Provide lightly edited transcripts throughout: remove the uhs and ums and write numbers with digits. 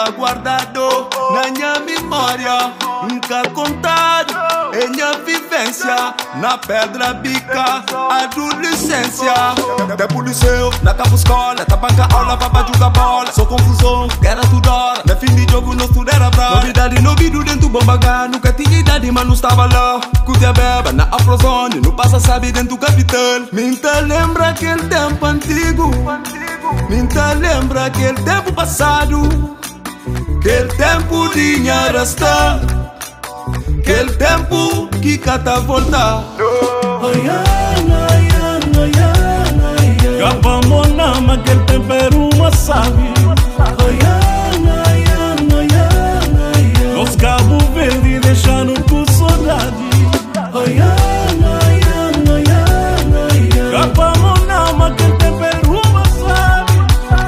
tá guardado na minha memória, nunca contado em minha vivência. Na pedra bica, adolescência. Tempo liceu, na cabo escola, tá banca aula, pra jogar bola. Só confusão, guerra toda hora. Na fim de jogo, não tudo era bravo. Novidade no vídeo dentro do bombaga. Nunca tinha idade, mas não estava lá. Cutia beba na Afrozone, não passa sabe dentro do capital. Minta lembra aquele tempo antigo. Minta lembra aquele tempo passado. Aquele tempo de minha rasta. Aquele tempo que cata volta. Capa monama, aquele tempo era uma sabe. Nos Cabo Verde deixando com saudade. Capa monama, aquele tempo era uma sabe.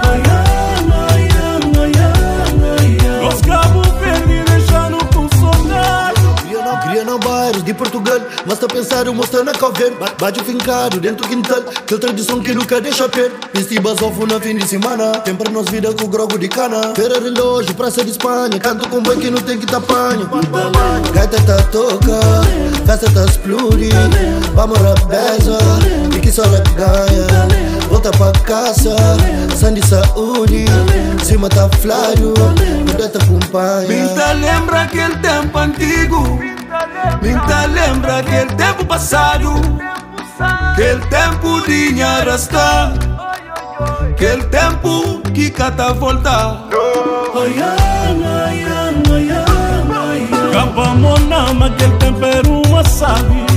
Nos Cabo Verde deixando com saudade. Cria no bairro de Portugal, mas tá pensado mostrar na cover. Bate fincado dentro do quintal, que tradição que nunca deixa perder. Vesti basofo na fim de semana, tem pra nós vida com grogo de cana. Feira relógio, praça de Espanha, canto com boi que não tem que tapanha. Gaita tá toca, festa tá explode. Vamos rabeza, e que só ganha. Volta pra casa, sangue saúde. Cima tá flário, mulher tá acompanha. Minta lembra aquele tempo antigo. Minta lembra aquele tempo passado. Aquele tempo de minha rasta. Aquele tempo que cata volta. Capa monama, aquele tempo era uma sabe.